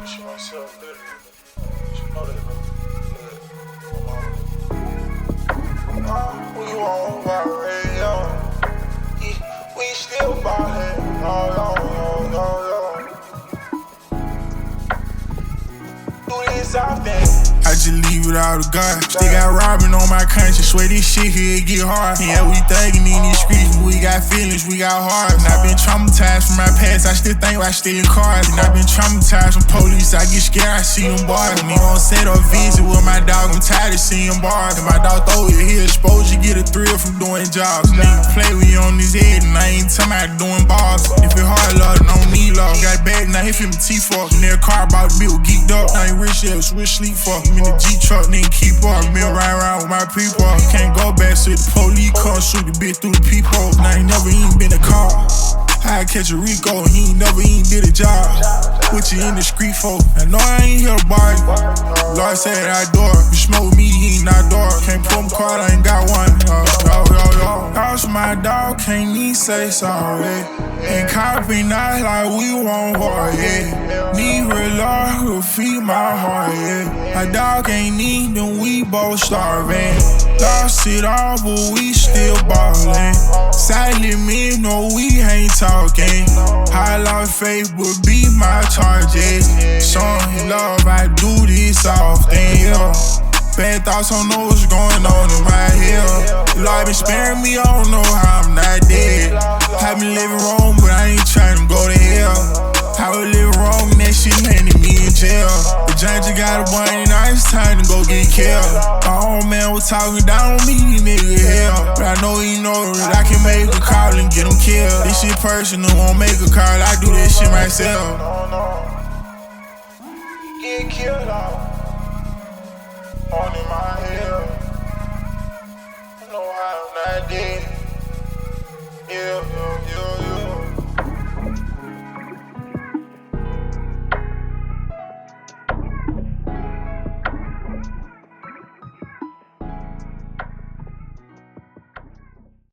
She myself, she know that, we won't worry, yeah. We still ballin', do this often. I just leave it all to God. Still got robbing on my conscience. Swear this shit here get hard. Yeah, we thuggin' in these streets, but we got feelings, we got hearts. And I been traumatized from my past. I still think about stealing cars. And I been traumatized from police. I get scared, I see them bars. And they won't set up visit with my dog. I'm tired of seeing bars. And my dog throw it here, exposed. You get a thrill from doing jobs. Nigga play with you on his head, and I ain't talking about doing bars. If it hard, Lord, I don't need love. Got bad, now he feel me T-fuck. And their car about to be geeked up. I ain't rich yet, switch sleep fuck. I'm in the G-truck, nigga keep up. Me ride around with my people. Can't go back, so the police come shoot the bitch through the peephole. Now he never even been a car. I catch a Rico, he ain't never even did a job. Put you in the street folk. I know I ain't here to bar you. Lord said I door. You smoke me, he ain't not door. Can't pull my card, I ain't got one. Lost my dog, can't even say sorry. Ain't copy not like we won't war, yeah. Need real love to feed my heart, yeah. My dog ain't need them, we both starving. Lost it all, but we still ballin'. Silent men know we ain't talking. High lost faith would be my target. Showing love, I do this often, yeah. Bad thoughts, don't know what's going on in my head. Lord been sparing me, I don't know how I'm not dead. I been living wrong, but I ain't tryna go to hell. I was living wrong, and that shit landed me in jail. The judge got a bunny, now it's time to go get killed. My old man was talking down on me, nigga, hell. But I know he know that I can make a call and get him killed. This shit personal, won't make a call, I do this shit myself. Get killed off.